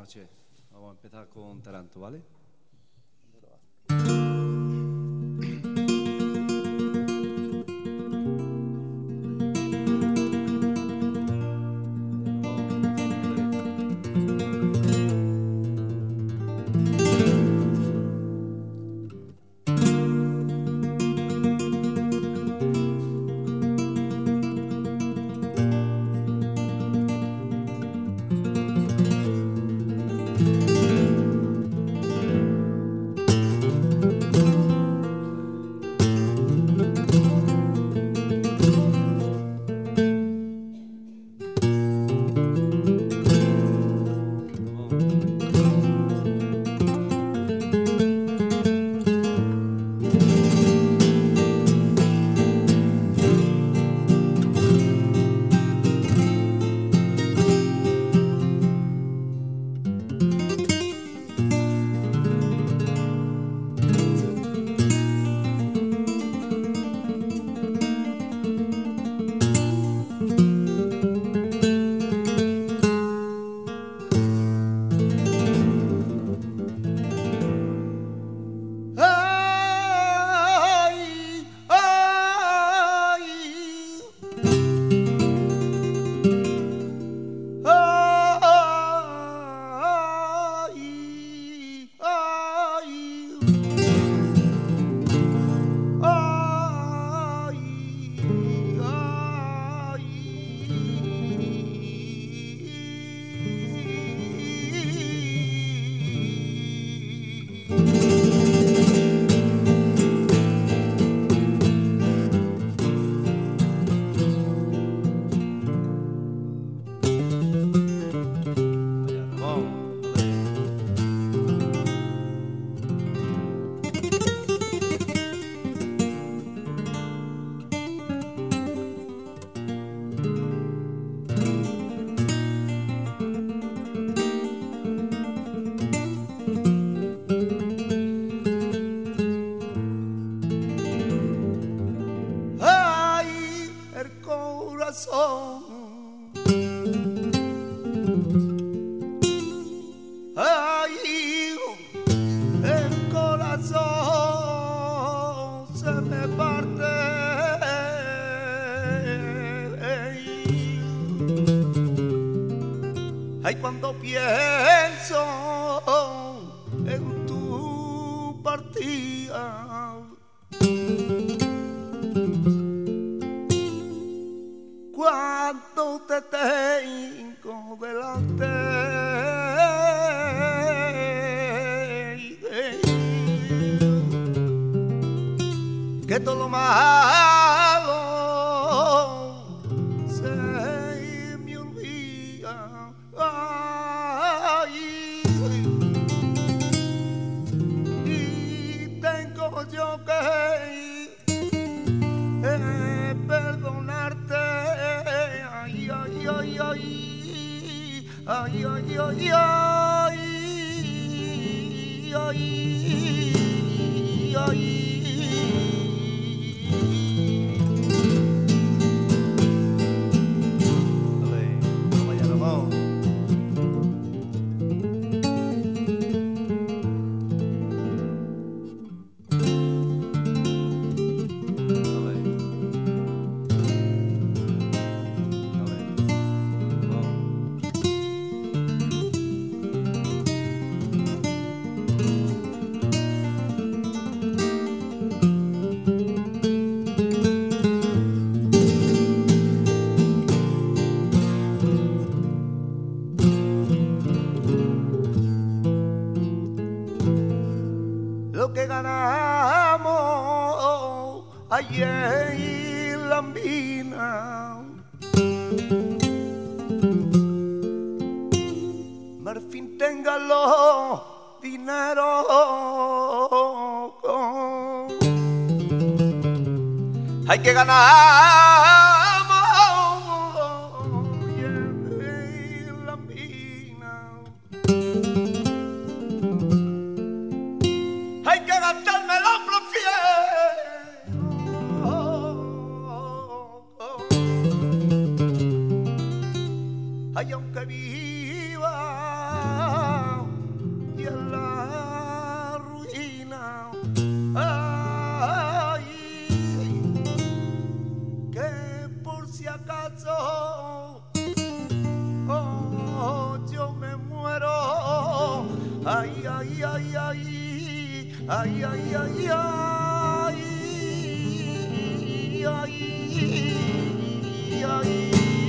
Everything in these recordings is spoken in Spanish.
noches. Vamos a empezar con Taranto, ¿vale? Ay, cuando pienso en tu partida, cuando te tengo delante, que todo lo malo se me olvida. Ay, y tengo yo que perdonarte. Ay, ay, ay, ay, ay, ay, ay, ay, ay, ay. Lo que ganamos ayer en la mina, Marfín tenga los dineros, hay que ganar en la mina. Hay que gastarme lo prefiero. Ay, aunque viva ay, ay, ay, ay, ay, ay, ay, ay, ay, ay.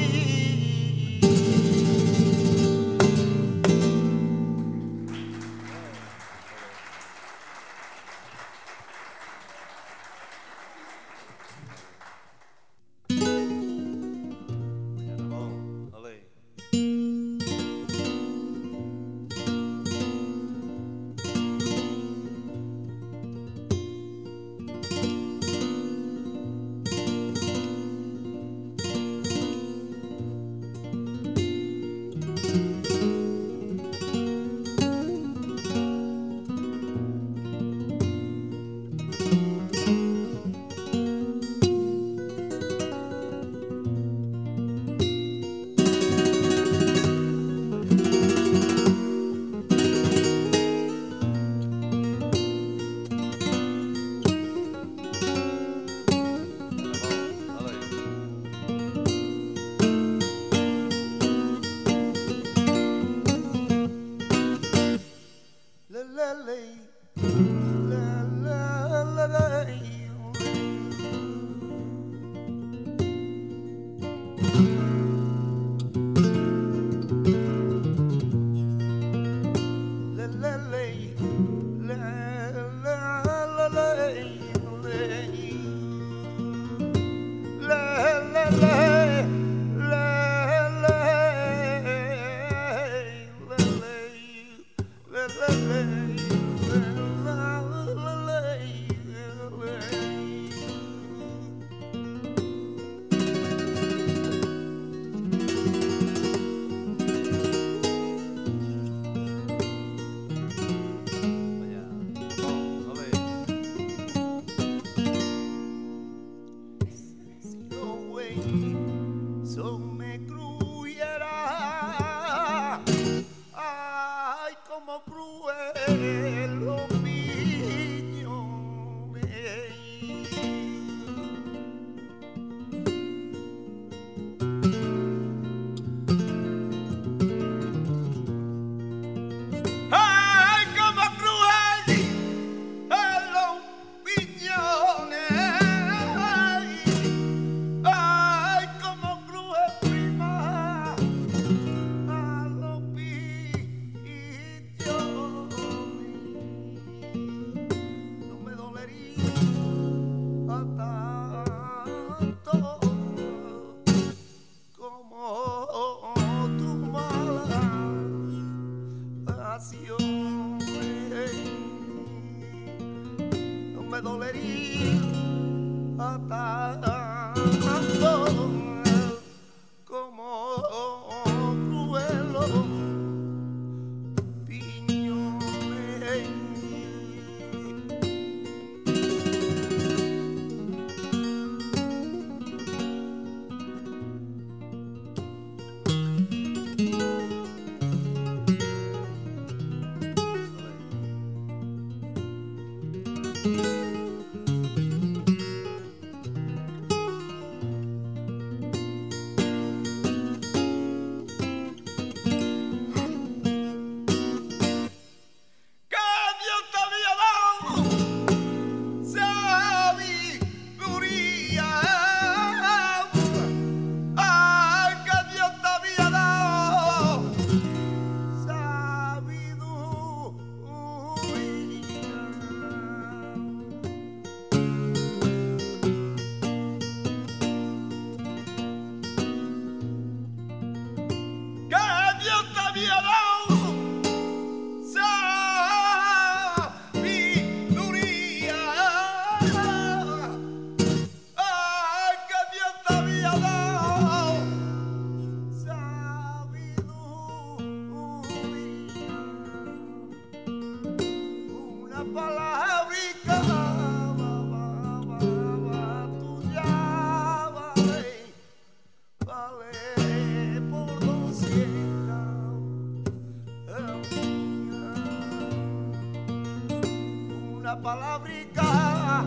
palabrica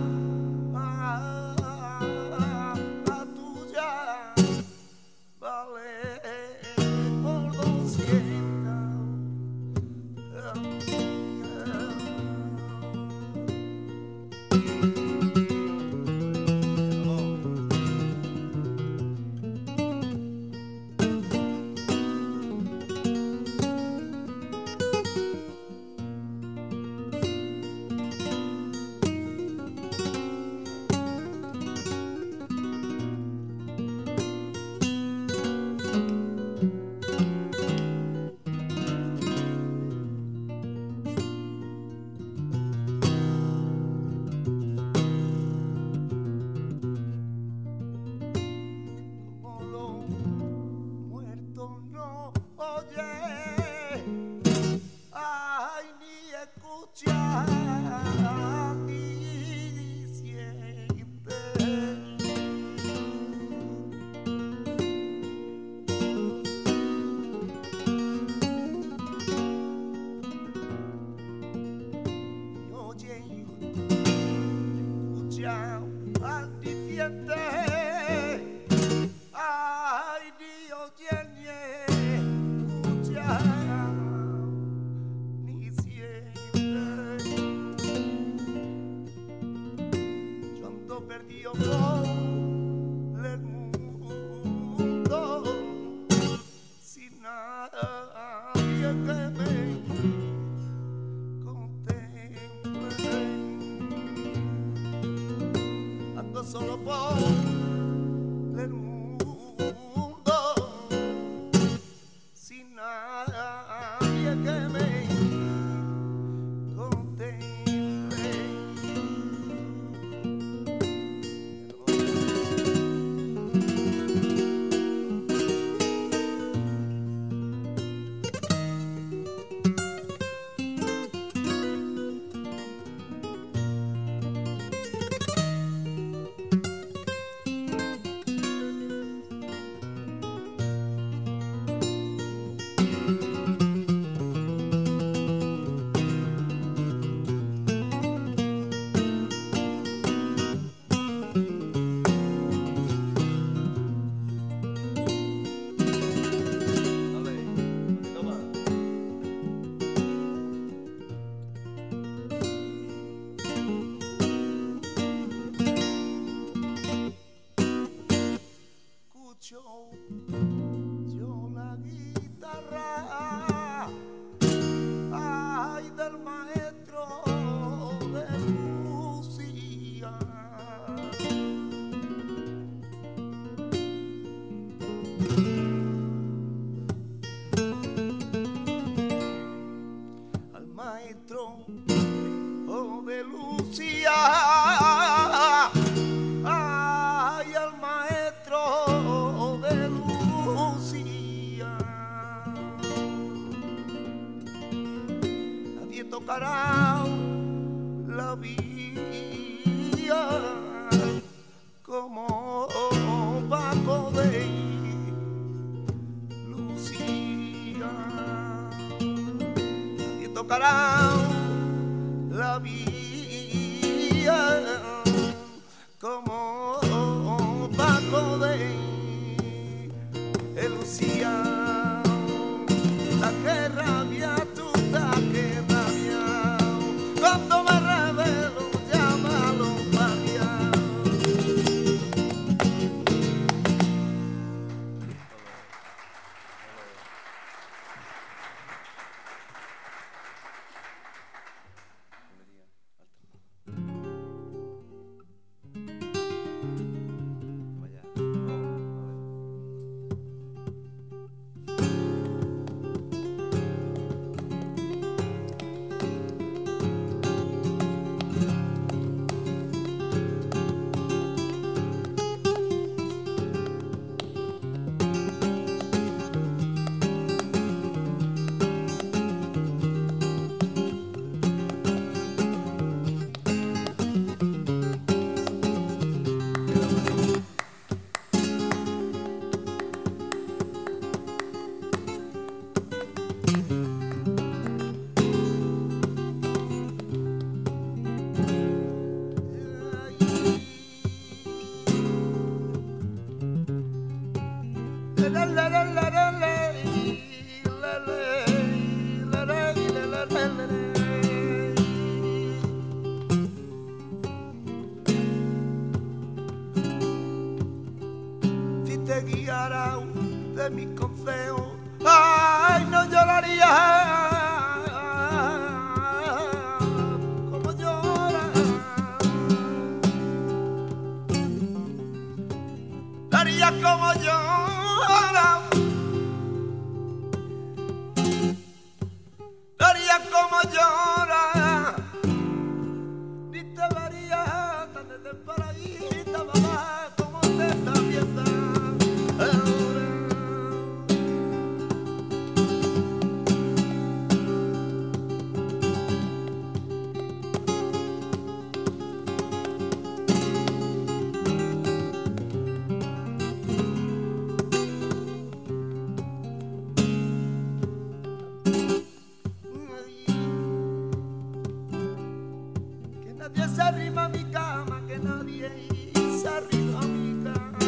la tuya vale por 200. Yo la guitarra, ay, del maestro de Lucía. Al maestro de Lucía. Tocará la vía como Paco de Lucía. Nadie tocará la vía como Paco de Lucía. La que rabia tú, la que cuando me revelo, llámalo María. Si te guiara de mis consejos, ay, no lloraría como llora. Daría como llora. Daría como llora. Ni te vería tan desesperadita, mamá, como te está viendo ahora. arrima a mi cama, que nadie se arrima a mi cama.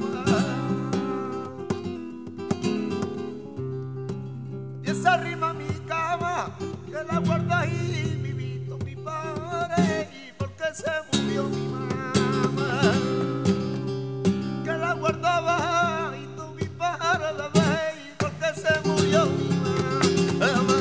Y se arrima a mi cama, que la guarda ahí, mi vito, mi padre, y porque se murió mi mamá, que la guardaba y tú mi padre, y porque se murió mi mamá.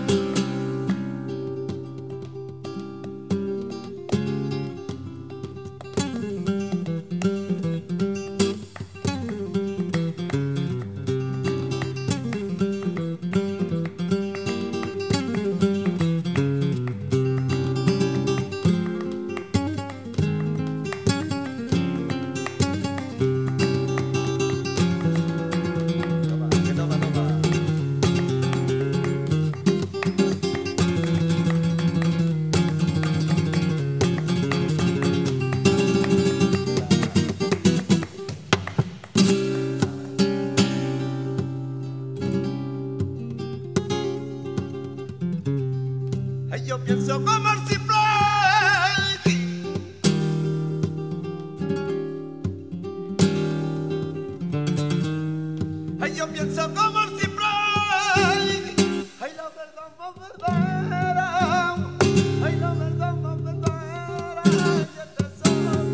Ay, yo pienso como el ciprés. Ay, yo pienso como el ciprés. Ay, la verdad más verdadera. Ay, la verdad más verdadera. Y este sol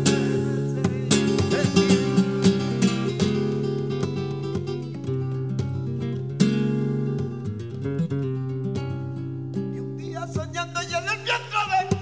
y un día soñando y en el vientre de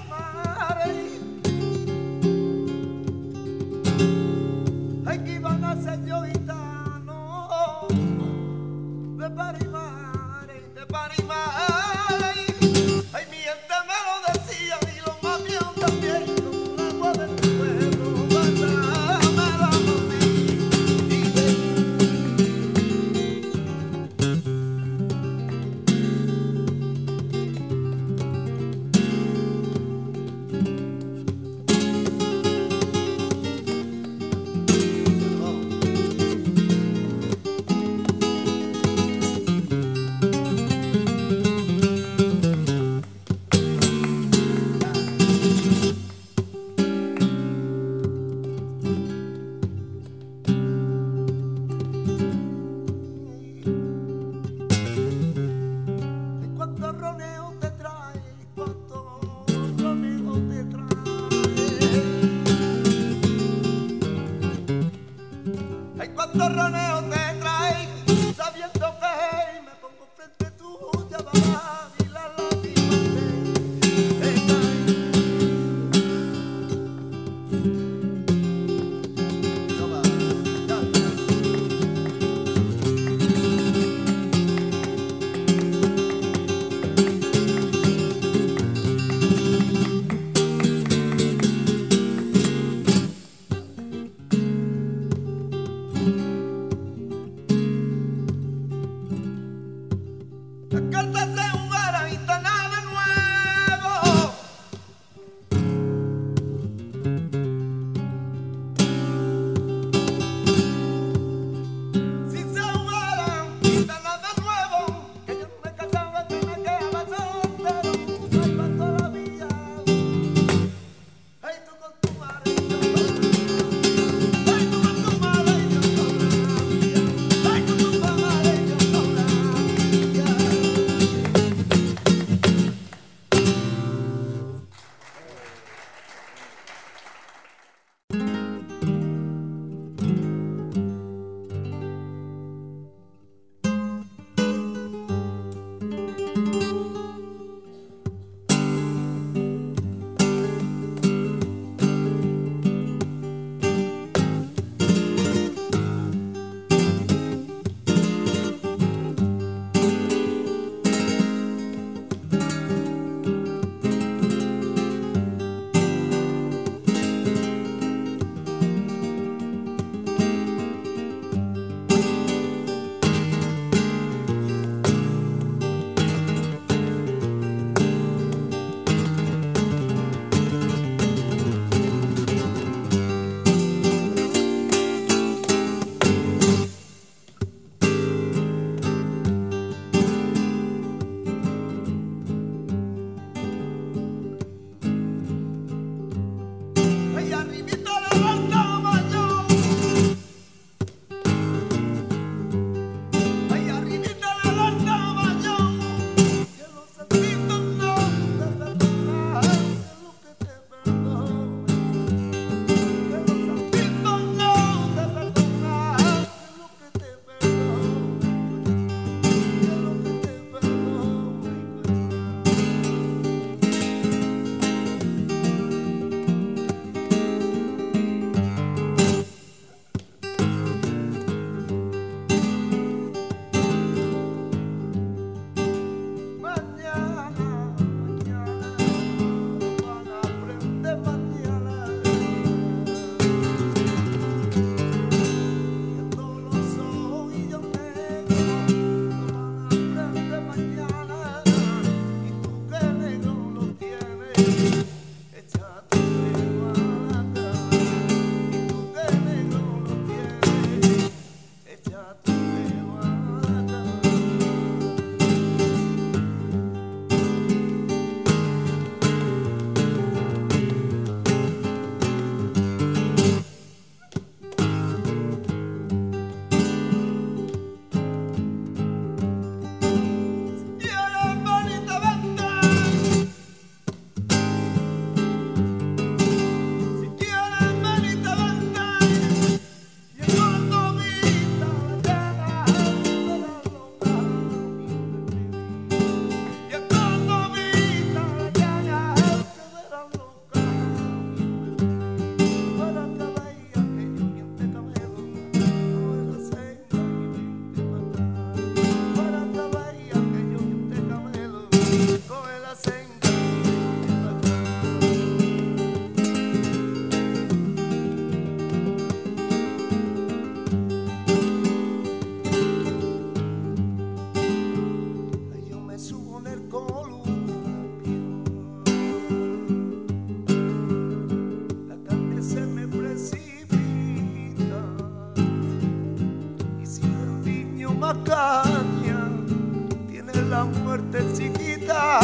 Macaña tiene la muerte chiquita.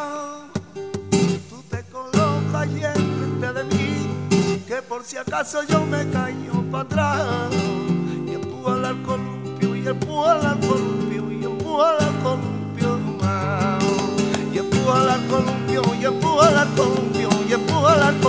Tú te colocas y enfrente de mí, que por si acaso yo me caigo para atrás. Y empuja al columpio, y empuja al columpio, y empuja al columpio, y empuja al columpio, y empuja al columpio, y empuja al columpio.